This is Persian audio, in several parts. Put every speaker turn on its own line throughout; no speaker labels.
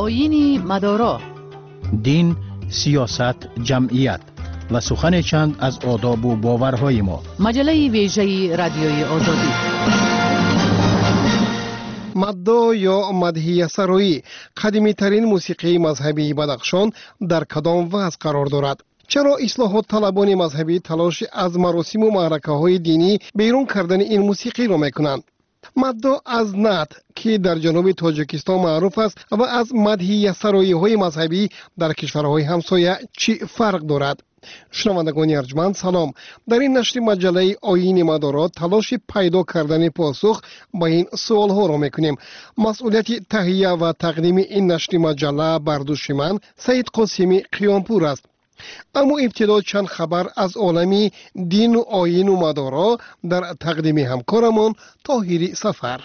آیین مدارا،
دین، سیاست، جمعیت و سخن چند از آداب و باورهای ما.
مجله ویژه رادیوی آزادی.
مدو یا مدحیه سرایی قدیمی ترین موسیقی مذهبی بدخشان در کدام وضع قرار دارد؟ چرا اصلاحات طلبان مذهبی تلاش از مراسم و معرکه های دینی بیرون کردن این موسیقی را میکنند؟ مدو از نعت که در جنوب تاجیکستان معروف است و از مدحیه سرایی های مذهبی در کشورهای همسایه چی فرق دارد؟ شنوندگان ارجمند سلام. در این نشر مجله آیین مدارا تلاش پیدا کردن پاسخ به این سوال ها را میکنیم. مسئولیت تهیه و تقدیم این نشر مجله بر دوش من سید قاسمی قیامپور است. اما ابتدا چند خبر از عالمی دین و آیین و مدارا در تقدیم همکارمان طاهری سفر.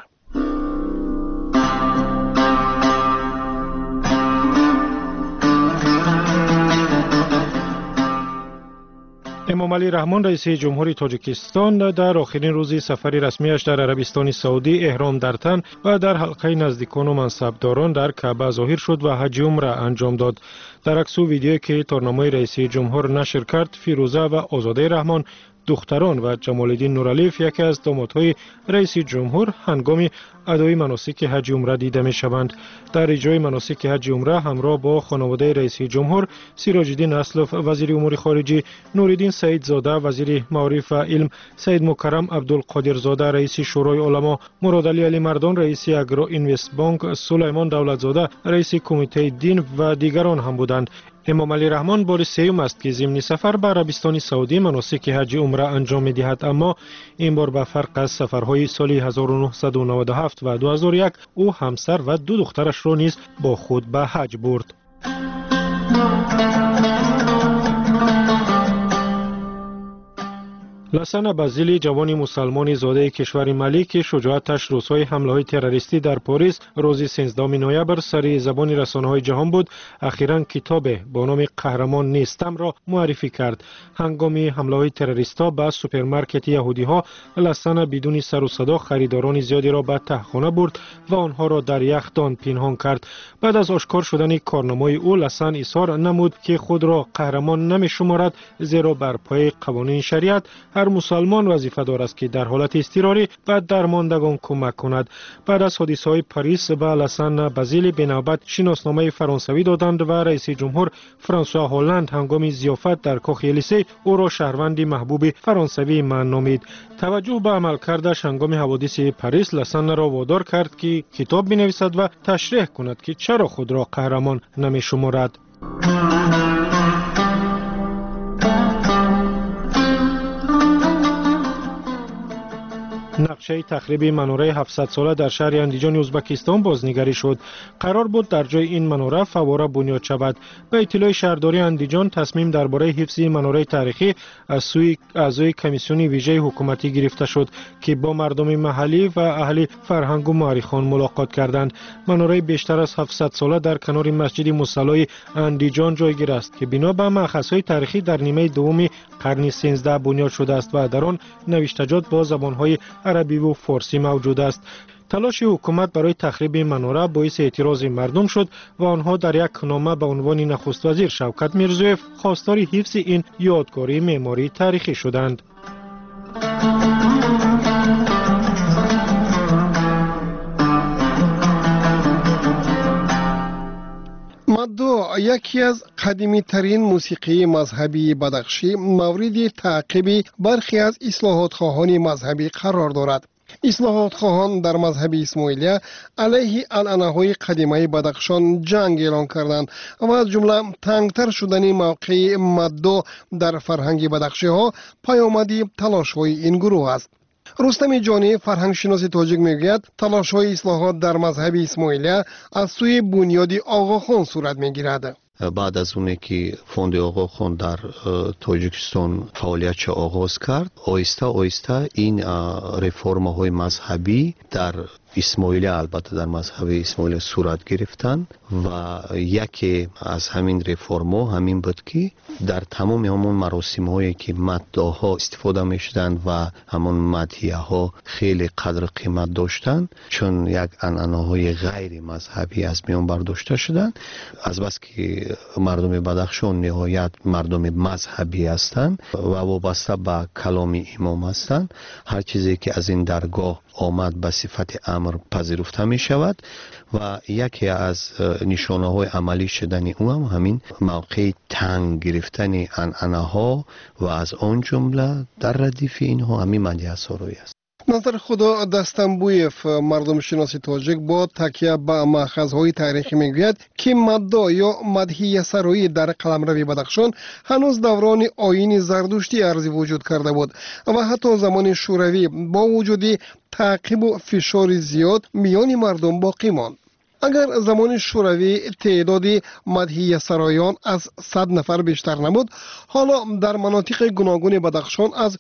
امام علی رحمان رئیس جمهوری تاجیکستان در آخرین روز سفر رسمیش در عربستان سعودی احرام در تن و در حلقه نزدیکان و منصبداران در کعبه ظاهر شد و حج عمره انجام داد. در عکس و ویدیویی که تارنامه رئیس جمهور نشر کرد، فیروزه و آزاده رحمان دختران و جمال الدین نورعلیف یکی از دامادهای رئیس جمهور هنگام ادای مناسک حج عمره دیده می شوند. در اجرای مناسک حج عمره همراه با خانواده رئیس جمهور سیراج الدین اسلف وزیر امور خارجه، نورالدین سعید زاده وزیر معارف و علم، سید مکرم عبدالقادر زاده رئیس شورای علما، مراد علی مردان رئیس اگرو اینوست بانک، سلیمان دولت زاده رئیس کمیته دین و دیگران هم بودند. امام علی رحمان بار سوم است که ضمن سفر به عربستان سعودی مناسک حج عمره انجام می دهد، اما این بار به فرق از سفرهای سال 1997 و 2001 او همسر و دو دخترش را نیز با خود به حج برد. لسن بازیلی جوانی مسلمانی زاده کشور مالی که شجاعتش روزهای حمله‌های تروریستی در پاریس روز 13 نوامبر سر زبان رسانه‌های جهان بود، اخیراً کتاب با نام قهرمان نیستم را معرفی کرد. هنگام حمله‌های تروریست‌ها به سوپرمارکت یهودی‌ها، لسن بدون سر و صدا خریداران زیادی را به تهخانه برد و آنها را در یخدان پنهان کرد. بعد از آشکار شدن کارنامه او، لسن اصرار نمود که خود را قهرمان نمی‌شمارد، زیرا بر پای قوانین شریعت هر مسلمان وظیفه دارد است که در حالت اضطراری به درماندگان کمک کند. بعد از حادثه‌های پاریس به لسن بازیلی به نوبت شناسنامه فرانسوی دادند و رئیس جمهور فرانسوا هولند هنگام ضیافت در کاخ الیسه او را شهروند محبوب فرانسوی من نامید. توجه به عملکردش هنگام حوادث پاریس لسن را وادار کرد که کتاب بنویسد و تشریح کند که چرا خود را قهرمان نمی‌شمارد. نقشه تخریب مناره 700 ساله در شهر اندیجان ازبکستان بازنگری شد. قرار بود در جای این مناره فواره بنیاد شود. به اطلاع شهرداری اندیجان تصمیم درباره حفظ مناره تاریخی از سوی اعضای کمیسیون ویژه حکومتی گرفته شد که با مردم محلی و اهل فرهنگ و مورخان ملاقات کردند. مناره بیشتر از 700 ساله در کنار مسجد مصلی اندیجان جایگیر است که بنا به مأخذهای تاریخی در نیمه دوم قرن 13 بنیاد شده است و در آن نوشتجات با زبانهای عربی و فارسی موجود است. تلاش حکومت برای تخریب مناره باعث اعتراض مردم شد و آنها در یک نامه به عنوان نخست وزیر شوکت میرزویف خواستار حفظ این یادگاری معماری تاریخی شدند.
مدو یکی از قدیمی ترین موسیقی مذهبی بدخشی مورد تعقیب برخی از اصلاحات خواهان مذهبی قرار دارد. اصلاحات خواهان در مذهب اسماعیلیه علیه عنعنه‌های قدیمی بدخشان جنگ اعلان کردند و از جمله تنگتر شدن موقع مدو در فرهنگ بدخشی ها پیامدی تلاش های این گروه است. رستم جانی فرهنگ شناس تاجیک میگوید تلاش های اصلاحات در مذهب اسماعیلیه از سوی بنیادی آقاخان صورت میگیرد.
بعد از اونه که فوند آقاخان در تاجیکستان فعالیتش آغاز کرد، آهسته آهسته این رفرم های مذهبی در اسماعیلی البته در مذهب اسماعیلی صورت گرفتن و یکی از همین رفرما همین بود که در تمام همون مراسم هایی که مداح ها استفاده می شدند و همون مدحیه ها خیلی قدر قیمت داشتند، چون یک عنعنه های غیر مذهبی از میان برداشته شدند. از بس که مردم بدخشان نهایت مردم مذهبی هستند و وابسته به کلام امام هستند، هر چیزی که از این درگاه آمد به صفت امر پذیرفته می شود و یکی از نشانه های عملی شدن او هم همین موقع تنگ گرفتن عنعنه ها و از آن جمله در ردیف اینها همین مدحیه سرایی است.
نظر خدا دستنبویف مردم شناسی تاجیک با تکیه به ماخذهای تاریخی میگوید که مداح یا مدحیه سرایی در قلمرو بدخشان هنوز دوران آیین زردشتی ارزی وجود کرده بود و حتی زمان شوروی با وجود تعقیب و فشار زیاد میان مردم باقی ماند. اگر زمان شوروی تعداد مدحیه سرایان از 100 نفر بیشتر نبود، حالا در مناطق گوناگون بدخشان از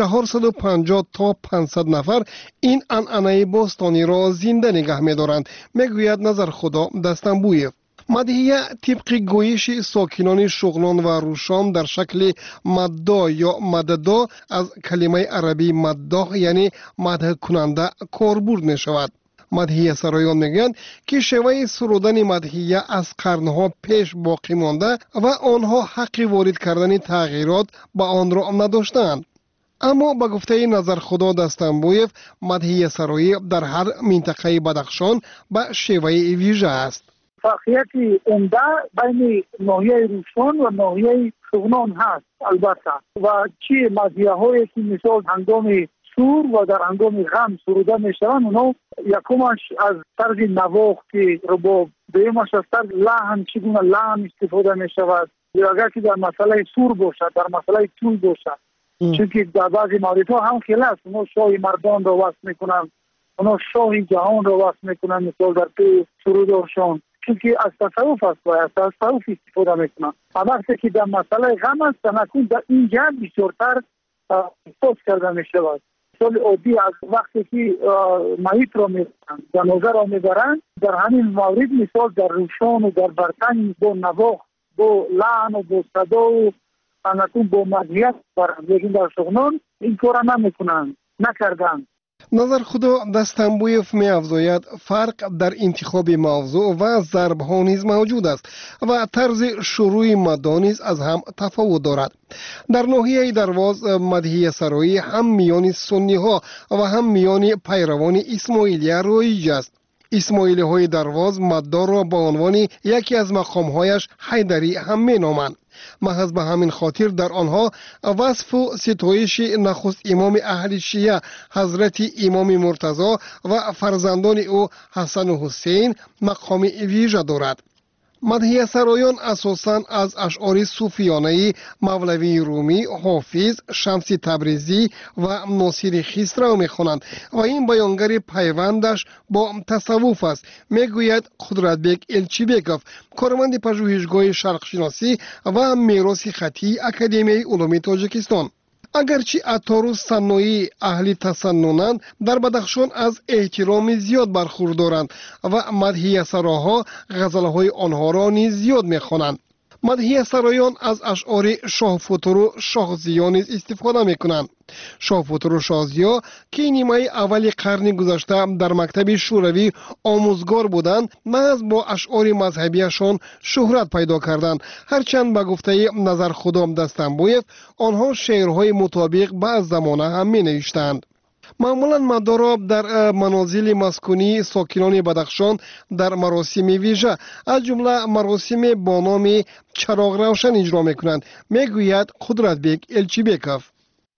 450 تا 500 نفر این عنعنه باستانی را زنده نگه می‌دارند، میگوید نظر خدا دستنبویف. مدحیه طبق گویش ساکنان شغلان و روشام در شکل مداح یا مددا از کلمه عربی مداح یعنی مدح کننده کاربرد می شود. مدحیه سرایان میگویند که شیوه سرودن مدحیه از قرنها پیش باقی مانده و آنها حق وارد کردن تغییرات به آن را نداشتند. اما به گفته نظر خدا دستنبویف مدحیه سرایی در هر منطقه بدخشان به شیوه ویژه است.
فرقیت عمده بین ناحیه روشان و ناحیه شغنان هست البته و چی مدحیه هایی که مثال هنگام سور و در هنگام غم سروده میشوند، اونا یکمش از طرز نواخت رباب، دویمش از طرز لحن، چگونه لحن استفاده میشود، یا اگر که در مسئله سور باشد، در مسئله طول باشد، چون که در بعضی موردها هم خیلی است. اونا شاه مردان را وصف میکنند، اونا شاه جهان را وصف میکنند، مثال در پی سرودشان، چون که از تصوف است و از تصوف استفاده میکنند. وقتی که در مسئله غم است تنکون در اینجا بسیارتر استفاده کرده میشود. مثال عادی از وقتی که محیط را میبرند، جنازه را میبرند، در همین مورد مثال در روشان و در برتن با نواخت، با لحن و با صدا و تنکون با مدحیه برند، لیکن در شغنان این کار نمیکنند، نکردند.
نظر خدا دستنبویف می افزاید فرق در انتخاب موضوع و ضرب ها نیز موجود است و طرز شروع مداح نیز از هم تفاوت دارد. در ناحیه درواز مدحیه سرایی هم میان سنی ها و هم میان پیروان اسماعیلی رایج است. اسماعیلی های درواز مداح را با عنوان یکی از مقام هایش حیدری هم می نامند. محض به همین خاطر در آنها وصف و ستایش نخست امام اهل شیعه حضرت امام مرتضی و فرزندان او حسن و حسین مقام ویژه دارد. مدحیه سرایان اساساً از اشعار صوفیانه مولوی رومی، حافظ، شمس تبریزی و ناصر خسرو می‌خوانند و این بیانگر پیوندش با تصوف است، میگوید قدرتبک الچیبکوف، کارمند پژوهشگاه شرق شناسی و میراث خطی اکادمی علوم تاجیکستان. اگرچه عطار و صنوعی اهل تسننند، در بدخشان از احترام زیاد برخوردارند و مدحیه سراها غزلهای آنها را نیز زیاد میخوانند. مدحیه سرایان از اشعار شاه فتور و شاه ضیا نیز استفاده میکنند. شاه فتور و شاه ضیا که نیمه اول قرن گذشته در مکتب شوروی آموزگار بودند، محض با اشعار مذهبیشان شهرت پیدا کردند، هرچند به گفته نظر خدا دستنبویف آنها شعرهای مطابق به زمانه هم می نوشتند. معمولا مداح را در منازل مسکونی ساکنان بدخشان در مراسم ویژه از جمله مراسم با نام چراغ روشن اجرا میکنند، میگوید قدرتبک الچیبکوف.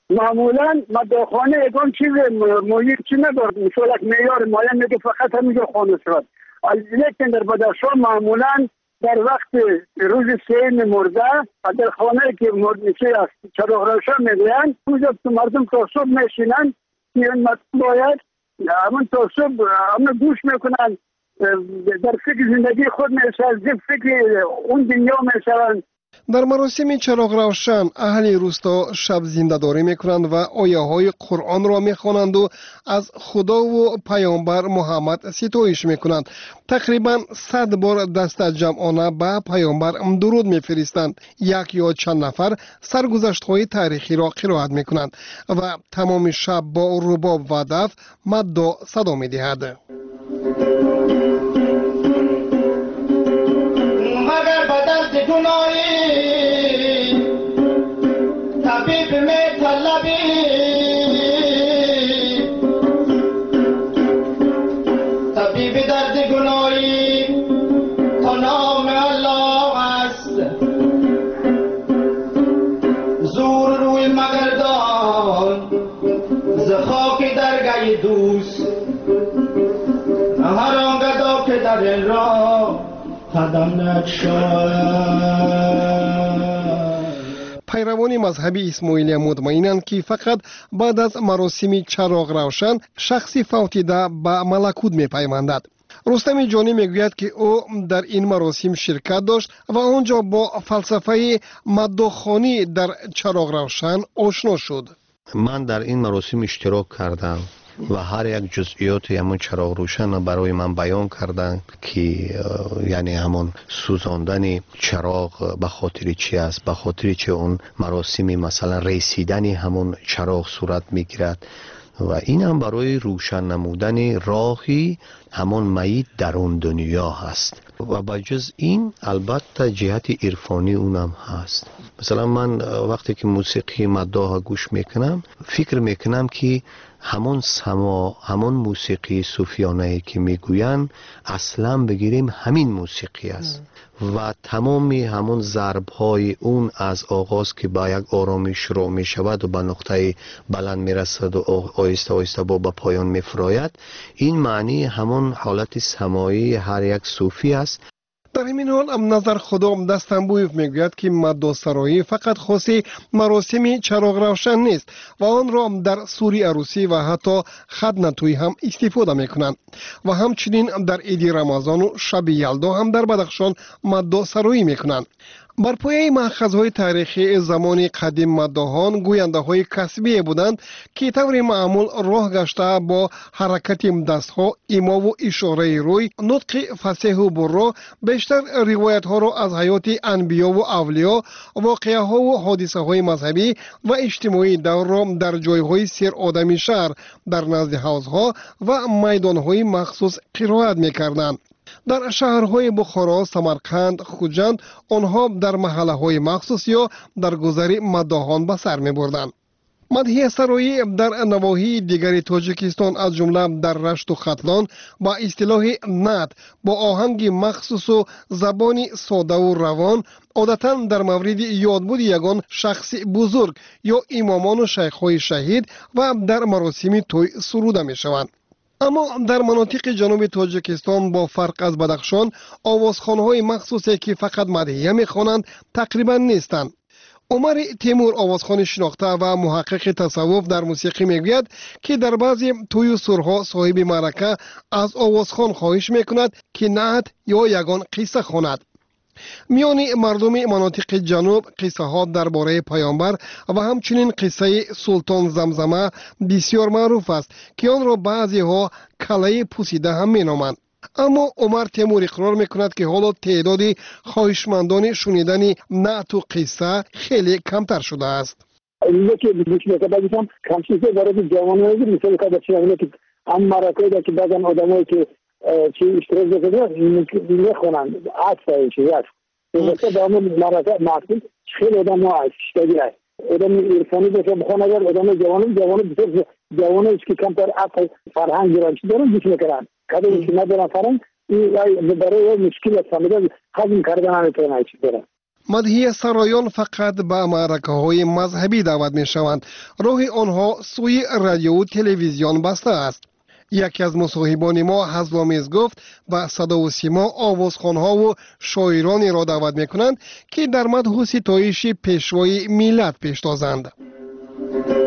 معمولا مداحخانه اگان چیز محیط چی ندارد، مثال یک معیار معین میگه فقط همینجا خانه شود، لیکن در بدخشان معمولا در وقت روز سین مرده در خانه که مرده است چراغ روشن میگویند، اونجا مردم تا صبح میشینند، این باید همون تا صبح همون گوش میکنن، در فکر زندگی خود میشن، فکر اون دنیا میشن.
در مراسم چراغ روشن اهل روستا شب زنده‌داری میکنند و آیه‌های قرآن را میخوانند و از خدا و پیامبر محمد ستایش میکنند. تقریبا 100 بار دست جمعانه به پیامبر درود میفرستند. یک یا چند نفر سرگذشت‌های تاریخی را قرائت میکنند و تمام شب با رباب و دف مد صدا میدهد.
طبیب می طلبی طبیب درد گناهی تا نام الله است زور روی مگردان ز خاک درگاه دوست هر آنگاه که در این راه قدم نگشاید.
پیروان مذهب اسماعیلی مطمئنند که فقط بعد از مراسم چراغ روشن شخصی فوتیده به ملکوت می‌پیوندد. رستم جانی میگوید که او در این مراسم شرکت داشت و آنجا با فلسفه مداخانی در چراغ روشن آشنا شد.
من در این مراسم اشتراک کردم و هر یک جزئیات همون چراغ روشن برای من بیان کردن که یعنی همون سوزاندن چراغ به خاطر چی است، به خاطر چه اون مراسم مثلا رسیدن همون چراغ صورت میگیرد و این هم برای روشن نمودن راهی همون میت در اون دنیا هست و بجز این البته جهت عرفانی اونم هست. مثلا من وقتی که موسیقی مداح گوش میکنم فکر میکنم که همون سما، همون موسیقی صوفیانه که میگوین اصلا بگیریم همین موسیقی است و تمامی همون ضرب های اون از آغاز که با یک آرامی شروع می شود و به نقطه بلند می رسد و آیسته آیسته با به پایان می فراید، این معنی همون حالت سمایی هر یک صوفی است.
در همین حال نظر خدا دستنبویف میگوید که مداسرایی فقط خاصی مراسم چراغ روشن نیست و آن را در سوری عروسی و حتی ختن توی هم استفاده میکنند و همچنین در عید رمضان و شب یلدا هم در بدخشان مداسرایی میکنند. بر پایه مأخذهای تاریخی زمان قدیم مداحان گوینده‌های کسبی بودند که طور معمول راه گشته با حرکت دستها، ایما و اشاره روی، نطق فصیح و برا بیشتر روایت‌ها را از حیات انبیا و اولیا، واقعه‌ها و حادثه‌های مذهبی و اجتماعی دور را در جای‌های سیر آدمی شهر در نزد حوض‌ها و میدان‌های مخصوص قرائت می‌کردند. در شهرهای بخارا، سمرقند، خوجند آنها در محله‌های مخصوص یا در گذر مداحان به سر می‌بردند. مدحیه سرایی در نواحی دیگر تاجیکستان از جمله در رشت و ختلان با اصطلاح نعت با آهنگ مخصوص و زبانی ساده و روان عادتاً در مورد یادبود یگان شخص بزرگ یا امامان و شیخ‌های شهید و در مراسم توی سروده می‌شوند. اما در مناطق جنوب تاجیکستان با فرق از بدخشان آوازخوان‌های مخصوصی که فقط مدحیه می‌خوانند تقریباً نیستند. عمر تیمور آوازخوان شناخته و محقق تصوف در موسیقی میگوید که در بعضی توی و سرها صاحب معرکه از آوازخوان خواهش میکند که نعت یا یگان قصه خواند. میان مردم مناطق جنوب قصه ها درباره پیامبر و همچنین قصه سلطان زمزمه بسیار معروف است که آن را بعضی ها کله پوسیده هم مینامند. اما عمر تیمور اقرار میکند که حالا تعداد خواهشمندان شنیدن نعت و قصه خیلی کمتر شده است.
یکی بیشتر بگم کمشیزه برای جوانایی مثل که هم مرکه که بعضن آدمایی که چی اشتراک داشتن میخونن عطفه چیزی مثلا به همون مرکه معقول خیلی آدم ها اشتگی هست آدم عرفانی باشه بخوان اگر آدم جوان بسیار جوانه که کمتر عطف فرهنگ گرانشی دارن بیش میکنن کدومی که ندارن فرهنگ این برای مشکل است فهمیدن هضم کردن نمیتونن چیز دارن.
مدحیه سرایان فقط به معرکه های مذهبی دعوت می شوند. راه آنها سوی رادیو و تلویزیون بسته است. یکی از مصاحبان ما حزوامیز گفت و صدا و سیما آوازخوان‌ها و شاعرانی را دعوت می‌کنند که در مدح و ستایش پیشوای ملت پیش تازند.